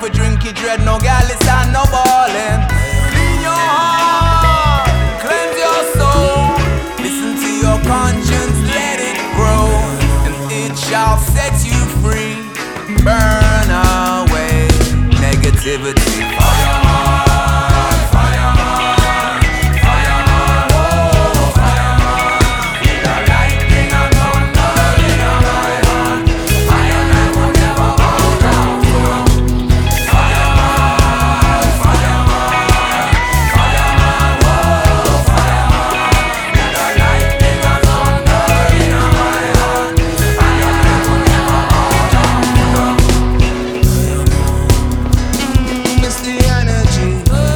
for drinky dread, no gallus and no ballin'. Clean your heart, cleanse your soul. Listen to your conscience, let it grow, and it shall set you free. Burn away negativity. Fire on, fire on, fire on, oh, fire on. With the lightning and thunder in my heart, fire that will never go down. Fire on, fire on, fire on, oh, fire on. With the lightning and thunder in my heart, fire that will never go down. It's the energy,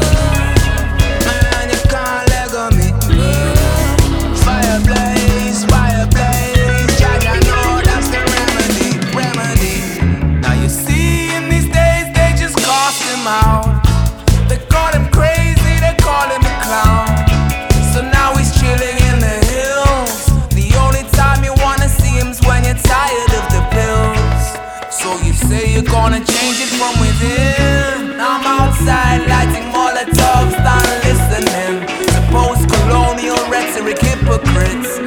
man, you can't let go me. Fire blaze, Jaja know that's the remedy. Now you see in these days they just cast him out. They call him crazy, they call him a clown. So now he's chilling in the hills. The only time you wanna see him's when you're tired of the pills. So you say you're gonna change it from within. I'm outside lighting Molotovs, done listening to post-colonial rhetoric hypocrites.